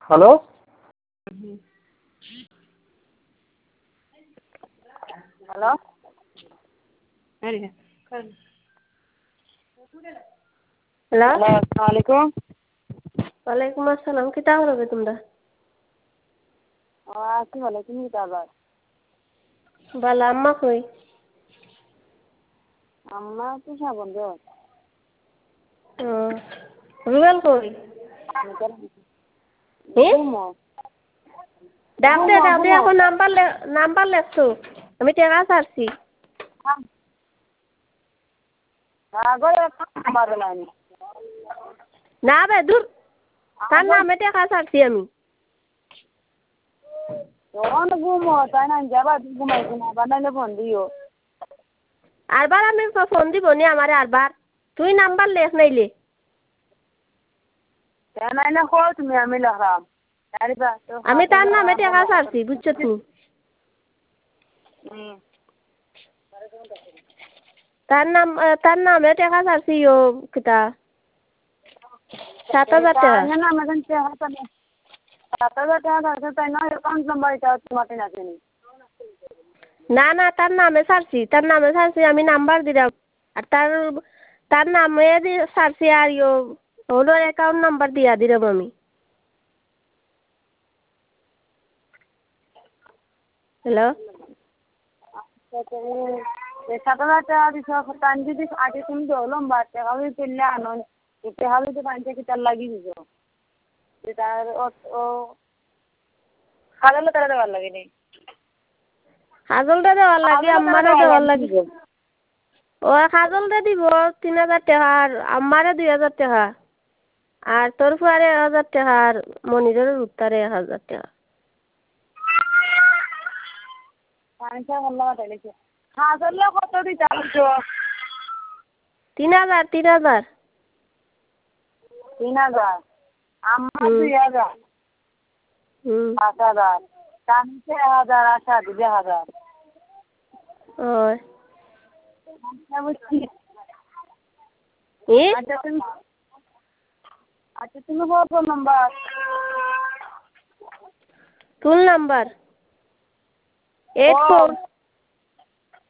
Hello. Hello hello, আসসালামু আলাইকুম। ওয়ালাইকুম আসসালাম। কিতা করবে তোমরা? আছি ভালো, তুমি কিতা আবার? বালা, আম্মা কই? আম্মা তো সব বন্ধ। রুবেল কই? ডাকতে ডাকতে এখন নাম্বার লেখছো। আমি টেকা ছাড়ছি। না বে দূর, তার নামে টেকা ছাড়ছি আমি। তখন ঘুমো তাই না, যাবা ঘুমাইছি না, বানাইলে ফোন দিও। আরবার আমি ফোন দিব নি আমারে আরবার। তুই নাম্বার লেখ নাইলে। নাইলে কো তুমি, আমি লেখাম। আমি তার নামে টেকা ছাড়ছি, বুঝছো তুমি? তার নামে টেকা ছাড়ছি ও কিতা 7,000 টাকা। 7,000 টাকা আছে তাই না, অ্যাকাউন্ট নাম্বার এটা তোমার আছে নি? না তার নামে ছাড়ছি আমি নাম্বার দিলাম। আর তার নামে ছাড়ছি আর হলো অ্যাকাউন্ট নাম্বার দিয়া দিলাম আমি। হ্যালো। 7,000 টাকা দিছ, তান যদি আগে তুমি লম্বা টাকা হয়ে পেলে আনো, টাকা হলে তো পাঁচটা কিতার লাগি দিছ। তার ও খাজালে তারা দেওয়ার লাগে নি? হাজলটা দেওয়ার লাগে, আম্মারে দেওয়ার লাগে। ও হাজলটা দিব 3,000 টাকা আর আম্মারে 2,000 টাকা। আর তোর ফুয়ারে 1,000 টাকা আর মনিরের উত্তরে 1,000 টাকা। হাজারলে কত দিতে আসছো? 3,000 3,000। 3,000 আমার 2,000 5,000 টানছে 1,000 আশা দিবে 1,000। ওই আচ্ছা তুমি কত নাম্বার? তোর নাম্বার 84